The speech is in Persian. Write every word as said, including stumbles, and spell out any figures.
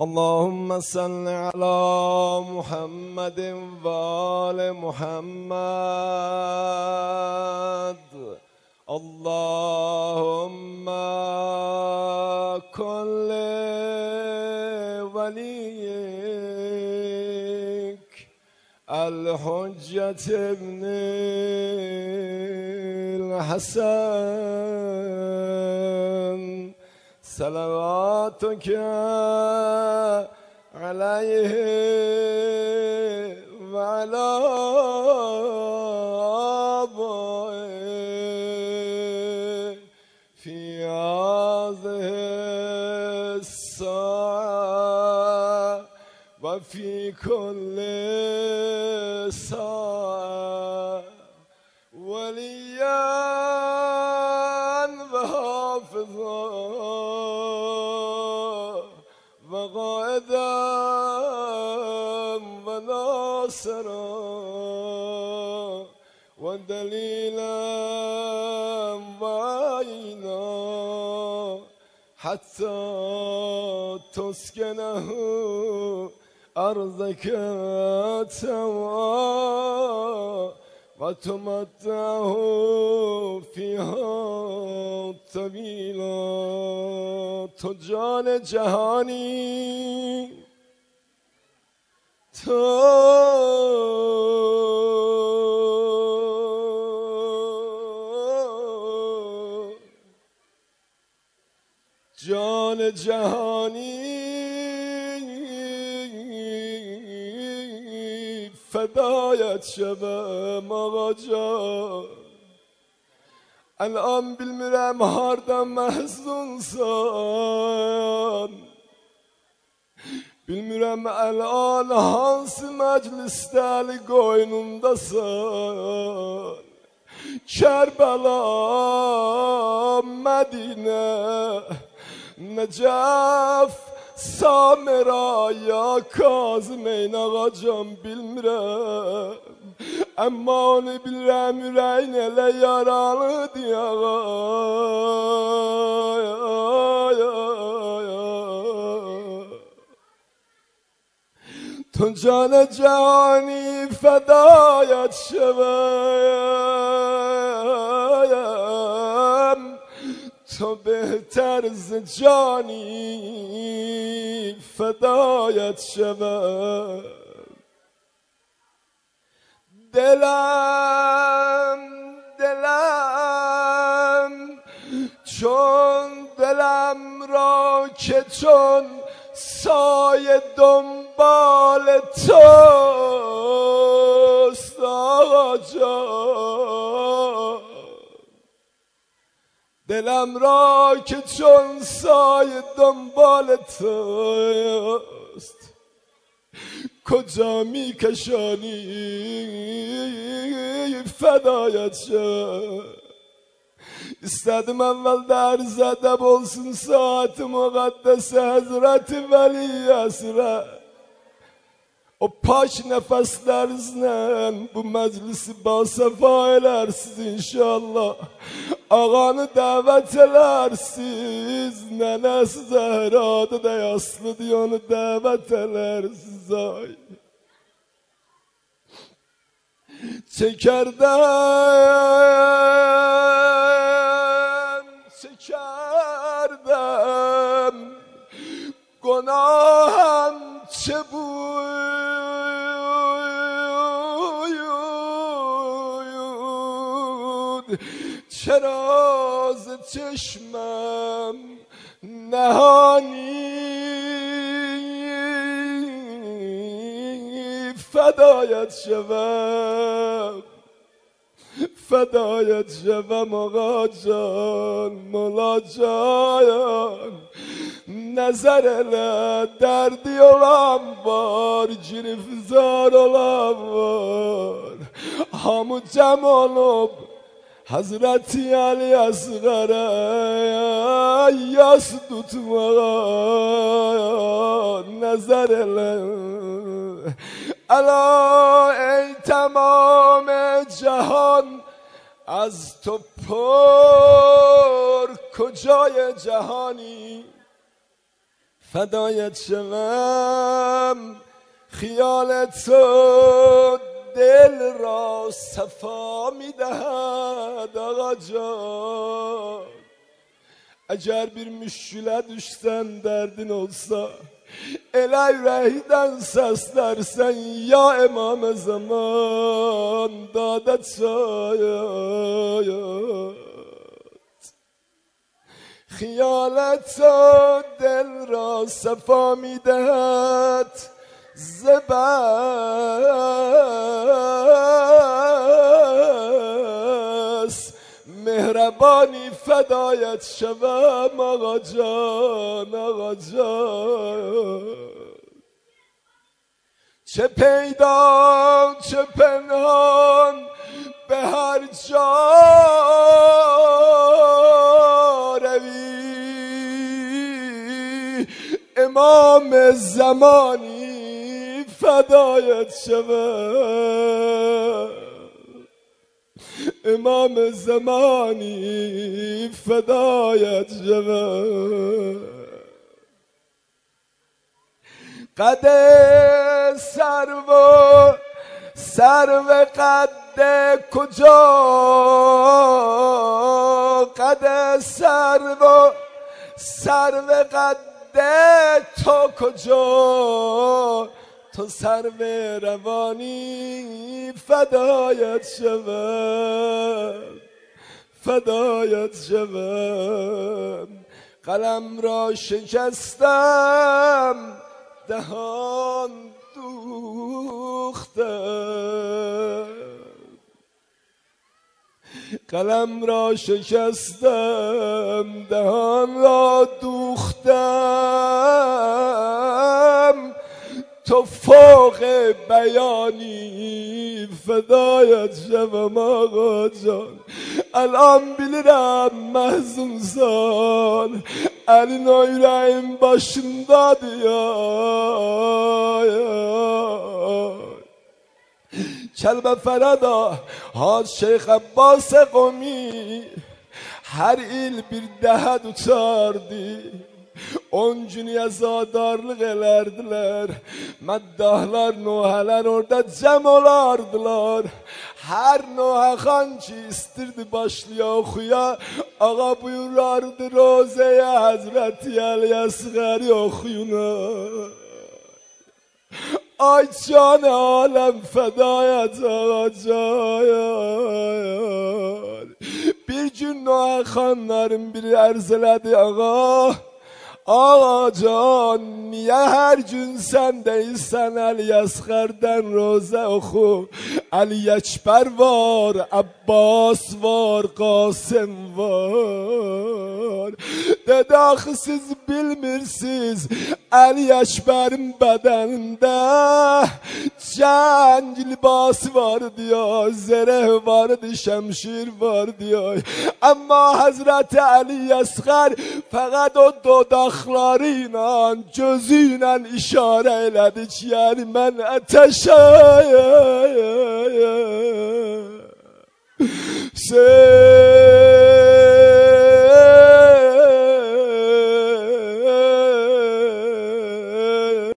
اللهم صل على محمد و آل محمد. اللهم كن لوليك الحجة ابن الحسن صلواتك عليه وعلى آبائه في هذه الساعة وفي كل ساعة وليا وحافظا وقائدا وناصرا ودليلا وعينا حتى تسكنه أرضك طوعا وتمتعه فيها طويلا. تو جان جهانی، تو جان جهانی فدایت شوم آقا جان. الان bilmirəm hardan məhzunsan, bilmirəm الان hansı məclisdə qoynundasan. Kərbəla, Mədinə, Nəcəf, Samira ya Kazımeyn ağa can bilmirəm. Amma onu bilirəm ürəyin elə yaralıdır ağa. تو جان جهانی فدایت شوم، تو بهتر ز جانی فدایت شوم. دلم دلم چون دلم را که چون سایه دنبال توست آقا جان. دلم را که چون سایه دنبال توست کجا میکشانی فدایت شد. استدم اول در زده bolsun saat mukaddes Hazreti Veli Esra. O paş nefeslerizle bu meclisi basafa edersiz inşallah. Ağanı davet edersiz, nenesi Zehra'da da yaslı diye onu davet edersiz. Ay. Çekerdem, çekerdem, günahım çe buyud. چرا ز چشمم نهانی فدایت شوم، فدایت شوم آقا جان. مولا جان نظر elə derdi olan var, girifzar olan var. Hamı cəm olub Hazreti Ali Asgar'a yas tutmağa nazar elə. Ela ey tamam جهان از تو پر کجای جهانی فدایت شوم خیال تو دل را صفا میدهد آقا جان اگر bir müşküle düşsen derdin olsa el yüreğinden seslersen ya imam zaman dadet şayet خیالت دل را صفا میدهد زبس مهربانی فدایت شوم آقا جان آقا جان چه پیدا چه پنهان به هر جا روی امام زمانی فدایت شوم امام زمانی فدایت شوم قد سرو سرو قد کجا قد سرو سرو قد تو کجا تو سرو روانی فدایت شوم فدایت شوم قلم را شکستم دهان دوختم قلم را شکستم دهان را دوختم تو فوق بیانی فدایت شوم آقا جان الان bilirim mahzunsan elin o yüreğin başındadır ya Kelbe Ferada Hacı Şeyh Abbas Qomi her il bir dəhəd uçardı on gün yazadarlıq elərdiler məddahlar nohələr orada cəm olardılar her nohəxan ki istirdi başlaya oxuya ağa buyurardı Rozeye Hazreti Ali Əsğəri oxuyuna Ay can alem fedayet ağa can bir gün nohəxanların biri ərz elədi ağa Ağa can niye her gün sen değilsen Ali Əsğərdən roze oku Ali Ekber var Abbas var Qasım var Dedi axı siz bilmirsiniz Ali Ekber'in bədənində cəng libası var diyor zəreh var şəmşir var diyor Amma Hazreti Ali Əsğər fəqət o dodaqlarıyla gözüyle işarə elədi ki yani mən ətəşəyəm